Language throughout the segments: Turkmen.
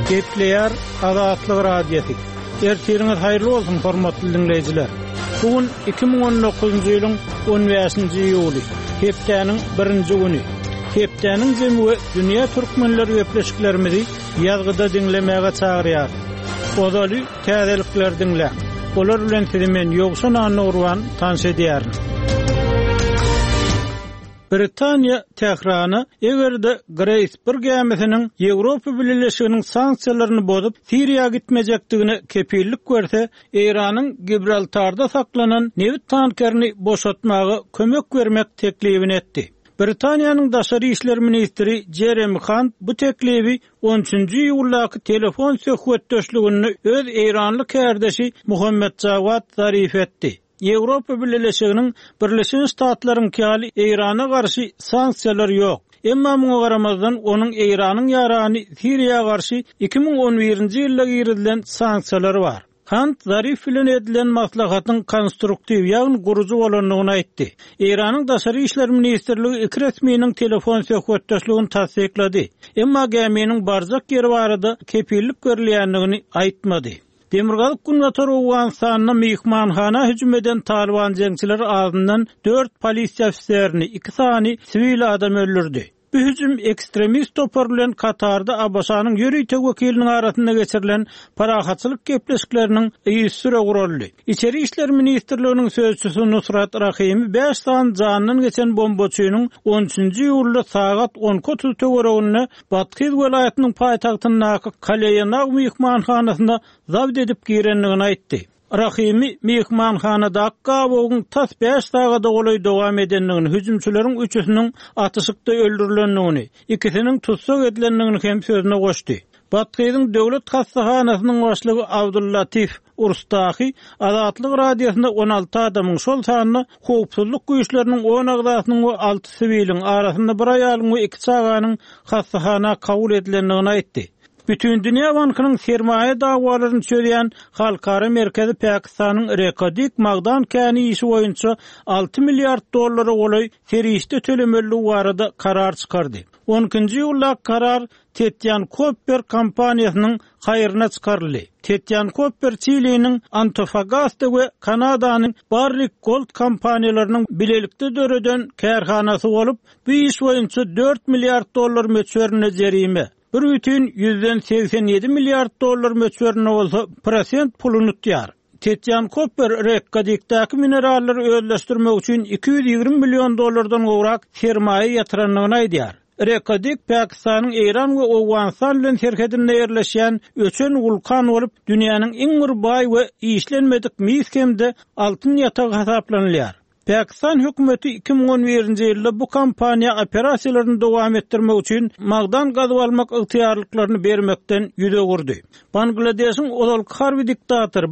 Gepleýär Azatlyk radiosi. Ertiriňiz haýyrly bolsun hormatly dinleýijiler. Bugün 2019-njy ýylyň 15-nji ýuly, hepdeniň 1-nji güni. Hepdeniň jemgy dünýä türkmenleri öpleşiklerimizi ýazgyda dinlemäge çagyrýar. Ozaly täzelikler dinle. Olar bilen men ýogsun anurwan tanış edýärin. Britaniya Tehrany egerde Greysburg gemisiniň Ýewropa Birleşiginiň sanksiýalaryny bozup Siriýa gitmejekdigini kepillik görse, Iranyň Gibraltarda saklanan newit tankerini boşatmagy kömek bermek teklifini etdi. Britaniýanyň daşary işler ministri Jeremy Hunt bu teklifi 13-nji ýyllaky telefon söhbetdeşligini öz Iranly kärdeşi Muhammed Javad tarif etdi. Ýewropa Birleşiginiň Birleşen Ştatlaryň kali Irana garşy sanksiýalar ýok. Emma muňa garamazdan onuň Iranyň ýarany Siriýa garşy 2011-nji ýylda girilen sanksiýalary bar. Hunt zarif bilen edilen maslahatyň konstruktiw ýagny guruju bolanlygyny aýtdy. Iranyň daşary işler ministrligi iki resminiň telefon söhbetdeşligini tasdiklady. Emma geminiň barzak ýeri barada kepillik berilýändigini aýtmady. Demirgalyk Gunwator Owganistanyna mehmanhana hüjüm eden Taliban jeňçileri ağzından 4 polisiýa ofiserini, 2 sany sivil adam öldürdi. Bu hüjüm ekstremist topar bilen Katarda Abbasanyň ýöreýte wekiliniň arasynda geçirilen parahatçylyk gepleşikleriniň ýüzsüre guruldy. İçeri işler ministrliginiň sözçüsü Nusrat Rahimi 5 san janyny geçen bombaçynyň 13-nji ýylda sagat 10:30 töwereginde Batkyz welaýatynyň paýtagtyndaky Kaleyanaw mehmanhanasynda zabit edip girenligini aýtdy. Rahimi mehmanhanada gabogyň tas 5 sagada golay dowam edenligini, hüjümçüleriň üçüsiniň atışykda öldürilenligini, ikisiniň tutsak edilenligini hem sözüne goşdy. Batkyzyň döwlet hastahanasynyň başlygy Abdullatif Urstahi Azatlyk radiosyna 16 adamyň şol sanyny howpsuzlyk güýçleriniň 10 agdasynyň we 6 siviliň arasynda bir aýalyň we 2 çaganyň hastahana kabul edilenligini aýtdy. Bütün Dünya Bankynyň sermaýe dagwalaryny çöýen halkara merkezi Pakistanyň Rekodik Magdan käni işi boýunça 6 milliard dollary golay serişde tölemeligi barada karar çykardy. 12-nji ýylla karar Tetyan Copper kompaniýasynyň haýyryna çykaryldy. Tetyan Copper Çiliýanyň Antofagasta we Kanadanyň Barrick Gold kompaniýalarynyň bilelikde döreden kärhanasy bolup, bu iş boýunça 4 milliard dollar möçberine jerime. 1,87 milliard dollar möçberine bolsa prosent pulunu tutýar. Tetyan Copper Rekodikdäki mineralleri özleşdirmek üçin 220 milyon dollardan gowrak sermaýe ýatyranlygyny aýdýar. Rekodik Pakistanyň Iran we Owganistan bilen serhedinde ýerleşýän öçen vulkan bolup, dünýäniň iň bir baý we işlenmedik miskemde altyn ýatagy hasaplanylýar. Pakistan hökümeti 2011-nji ýylda bu kompaniýa operasiýalaryny dowam etdirmek üçin magdan gazyp almak ygtyýarlyklaryny bermekden ýüze gurdy. Bangladeşiň ozalky harby diktator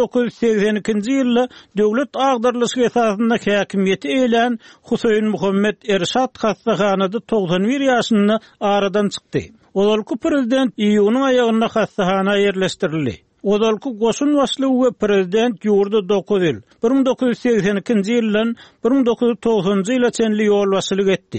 1982-nji ýylda döwlet agdarlyşy esasynda häkimiýeti eýlen Husayn Muhammed Erşad hastahanada 91 ýaşynda aradan çykdy. Ozalky prezident iýunyň aýagyna hastahana ýerleşdirildi. Ozalky goşun başlygy we prezident ýurdu 9 ýyl 1982-nji ýyldan 1990-njy ýyla çenli ýol başlyk etdi.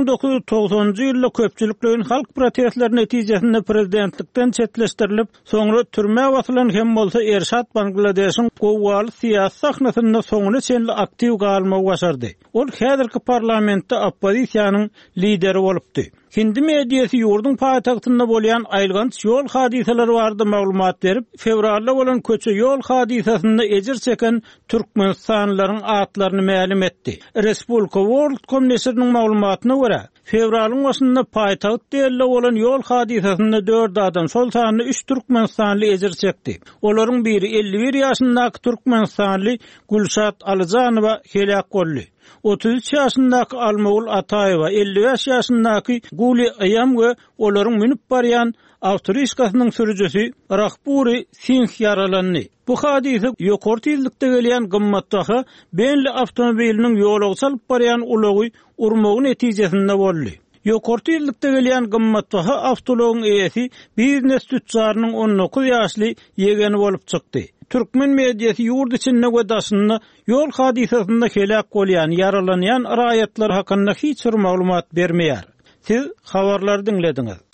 1990-njy ýylda köpçülikliň halk protestlerine netijesinde prezidentlikden çetleşdirilip, soňra türme wasylan hem bolsa Erşad Bangladeşiň gowwaly siýasat sahnasynda soňra çenli aktiw galmagy başardy. Ol häzirki parlamentde oppozisiýanyň lideri bolupdy. Hindi mediýasy ýurdun paýtagtynda bolýan aýlganç ýol hadiseleri barada maglumat berip, fevralda bolan köçe ýol hadisesinde ejir çeken türkmenistanlylaryň atlaryny ma'lum etdi. Respublika World.com nesiriniň maglumatyna görä, fevralyň başynda paýtagt delde bolan ýol hadisesinde 4 adam, şol sanyny 3 türkmenistanly ejir çekdi. Olaryň biri 51 ýaşyndaky türkmenistanly Gulşat Alyjanowa helak boldy. 33 ýaşyndaky Almagul Ataýewa, 55 ýaşyndaky Guli Ayam we olaryň minip barýan awtoryskasynyň sürüjüsi Rahburi Singh yaralandy. Bu hadise ýokary tezlikde gelýän gymmatbaha Benli awtomobiliniň ýola salyp barýan ulagy urmagy netijesinde boldy. Ýokary tezlikde gelýän gymmatbaha awtologyň eýesi biznes tüccarynyň 19 ýaşly ýegeni bolup çykdy. Türkmen mediýasy ýurt içinde we daşynda ýol hadisesinde helak bolýan, yaralanýan raýatlar hakynda hiç bir maglumat bermeýär. Siz habarlary dinlediňiz.